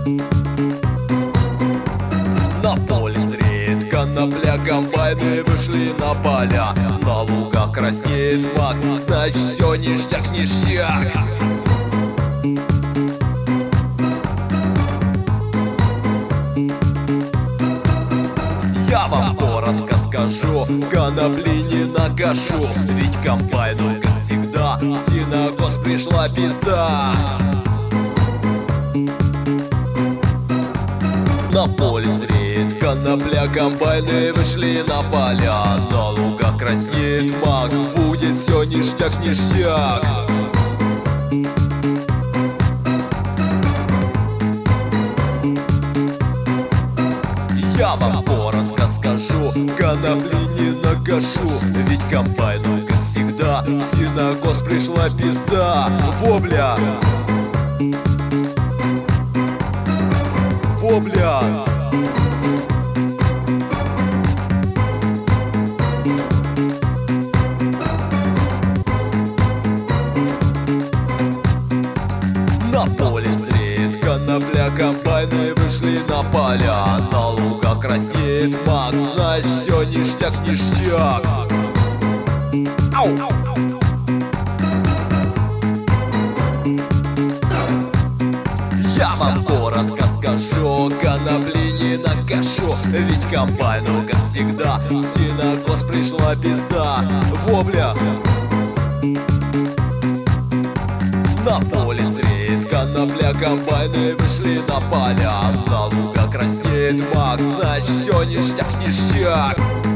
На поле зреет конопля, комбайны вышли на поля. На лугах краснеет мак, значит все ништяк-ништяк. Я вам коротко скажу, конопли не накашу. Ведь комбайну, как всегда, синокос пришла пизда. На поле зреет конопля, комбайны вышли на поля. На лугах краснеет мак, будет все ништяк-ништяк. Я вам коротко скажу, конопли не накашу. Ведь комбайну, как всегда, синокос пришла пизда. Вобля! Вобля! На поле зреет конопля, комбайны вышли на поля. На лугах краснеет мак, значит все ништяк-ништяк. Ау! Я вам коротко скажу, конопли не накашу. Ведь комбайну, как всегда, синокос пришла пизда. Вобля! На поле зреет конопля, комбайны вышли на поля. На лугах краснеет мак, значит все ништяк-ништяк.